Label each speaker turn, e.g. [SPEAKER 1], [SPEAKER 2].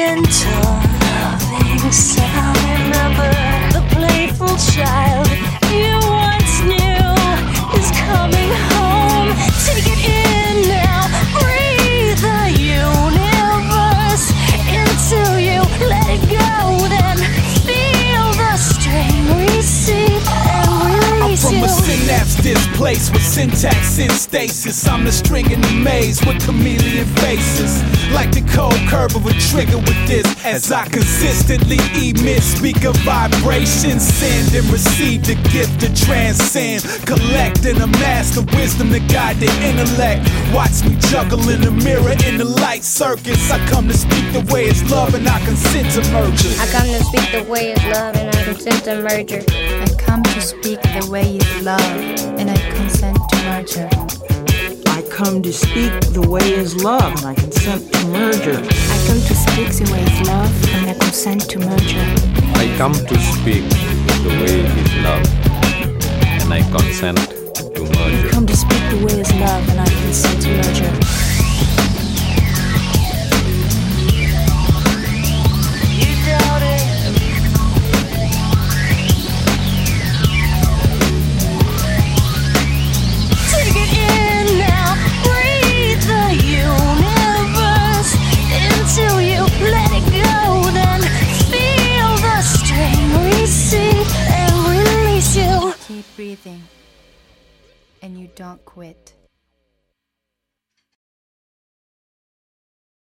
[SPEAKER 1] gentle, loving sound. Remember the playful child you once knew is coming home. Take it in now, breathe the universe into you. Let it go, then feel the strain receive and release
[SPEAKER 2] I'm from
[SPEAKER 1] you.
[SPEAKER 2] a synapse displaced with syntax in stasis. I'm the string in the maze with chameleon faces. Like the cold curve of a trigger with this, as I consistently emit speaker vibrations. Send and receive the gift to transcend. Collect and amass the wisdom to guide the intellect. Watch me juggle in the mirror in the light circus. I come to speak the way it's love and I consent to merger.
[SPEAKER 3] I come to speak the way is love and I consent to merger.
[SPEAKER 4] I come to speak the way is love, and I consent to merger.
[SPEAKER 5] I come to speak the way is love, and I consent to merger.
[SPEAKER 4] I come to speak the way is love, and I consent to merger.
[SPEAKER 6] I come to speak the way is love, and I consent to
[SPEAKER 4] I
[SPEAKER 6] merger.
[SPEAKER 4] come to speak the way is love, and I consent to merger.
[SPEAKER 1] You doubt it. Take it in now, breathe the universe into you. Let it go, then feel the strain receive and release you.
[SPEAKER 4] Keep breathing, and you don't quit.